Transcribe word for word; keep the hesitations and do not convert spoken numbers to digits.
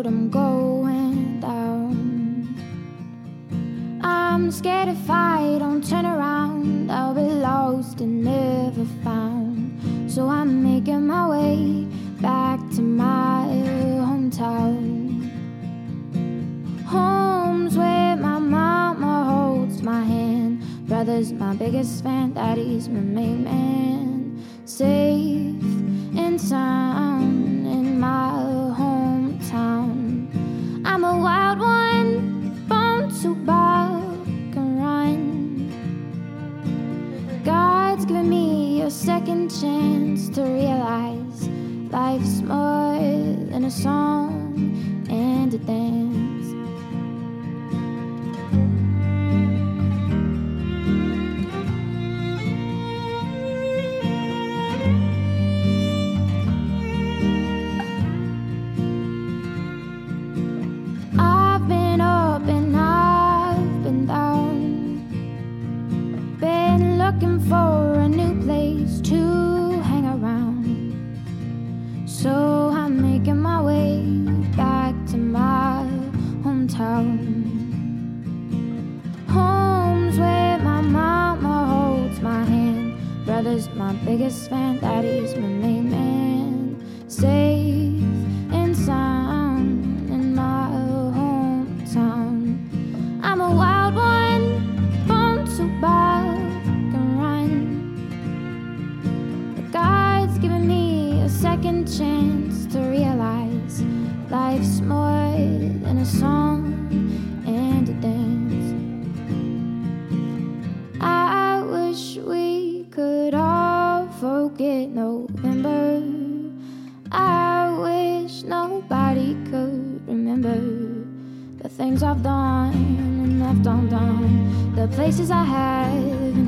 I'm going down. I'm scared if I don't turn around, I'll be lost and never found. So I'm making my way back to my hometown. Home's where my mama holds my hand. Brother's my biggest fan, daddy's my main man. Safe and sound in my hometown. I'm a wild one, born to bark and run. God's given me a second chance to realize life's more than a song and a dance. I've been up and I've been down, been looking for a new place to hang around. So I'm making my way back to my hometown. Home's where my mama holds my hand. Brother's my biggest fan, daddy's my main man. Safe and sound in my hometown. I'm a wild one, born to bark and run. But God's given me a second chance to realize life's more than a song and a dance. I wish we could all forget November. I wish nobody could remember the things I've done and left undone, the places I have